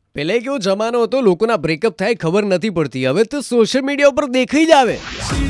પેલે કેવો જમાનો હતો, લોકોના બ્રેકઅપ થાય ખબર નથી પડતી. હવે તો સોશિયલ મીડિયા ઉપર દેખાઈ જ આવે.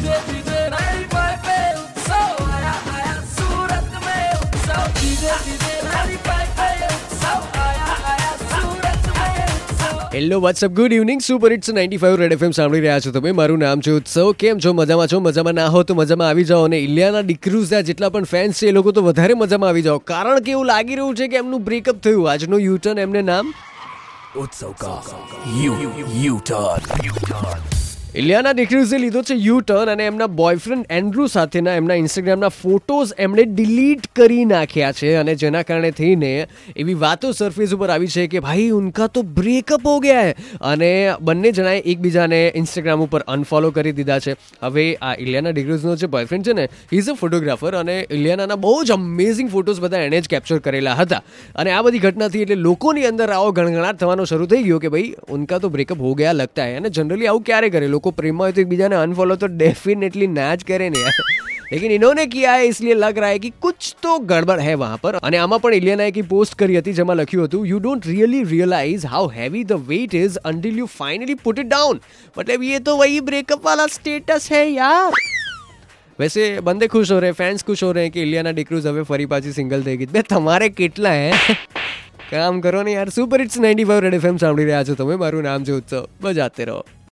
Hello WhatsApp, good evening. Super hits 95 Red FM સાંભળી રહ્યા છો તમે. મારું નામ છે ઉત્સવ. કેમ છો? મજામાં છો? મજામાં ના હો તો મજામાં આવી જાઓ. અને ઇલિયાના ડિક્રુઝના જેટલા પણ ફેન્સ છે એ લોકો તો વધારે મજામાં આવી જાઓ, કારણ કે એવું લાગી રહ્યું છે કે એમનું બ્રેકઅપ થયું. આજનો યુટર્ન એમને નામ उत्सव का यू-टर्न। ઇલિયાના ડિક્રુઝે લીધો છે યુ ટર્ન અને એમના બોયફ્રેન્ડ એન્ડ્રુ સાથેના એમના ઇન્સ્ટાગ્રામના ફોટોઝ એમણે ડિલીટ કરી નાખ્યા છે. અને જેના કારણે થઈને એવી વાતો સરફેસ ઉપર આવી છે કે ભાઈ ઉનકા તો બ્રેકઅપ હો ગયા હે. અને બંને જણાએ એકબીજાને ઇન્સ્ટાગ્રામ ઉપર અનફોલો કરી દીધા છે. હવે આ ઇલિયાના ડિક્રુઝનો જે બોયફ્રેન્ડ છે ને, હી ઇઝ અ ફોટોગ્રાફર અને ઇલિયાનાના બહુ જ અમેઝિંગ ફોટોઝ બધા એણે જ કેપ્ચર કરેલા હતા. અને આ બધી ઘટનાથી એટલે લોકોની અંદર આવો ગણગણાટ થવાનો શરૂ થઈ ગયો કે ભાઈ ઉનકા તો બ્રેકઅપ હો ગયા લગતા હે. અને જનરલી આવું ક્યારે કરે? લોકો प्रेम है तो एक बीजाने अनफॉलो तो डेफिनेटली ना ज करे ने यार, लेकिन इन्होंने किया है इसलिए लग रहा है कि कुछ तो गड़बड़ है वहां पर. અને આમાં પણ ઇલિયાનાએ એક પોસ્ટ કરી હતી જેમાં લખ્યું હતું, you don't really realise how heavy the weight is until you finally put it down. मतलब ये तो वही ब्रेकअप वाला स्टेटस है यार. वैसे बंदे खुश हो रहे हैं, फैंस खुश हो रहे हैं कि ઇલિયાના ડિક્રુઝ હવે ફરી પાછી સિંગલ થઈ ગઈ. બે તમારે કેટલા હે? કામ કરો ને યાર. સુપર હિટ્સ 95 રેડ એફએમ સાંભળી રહ્યા છો તમે. મારું નામ છે ઉત્સવ. બજાતે રહો.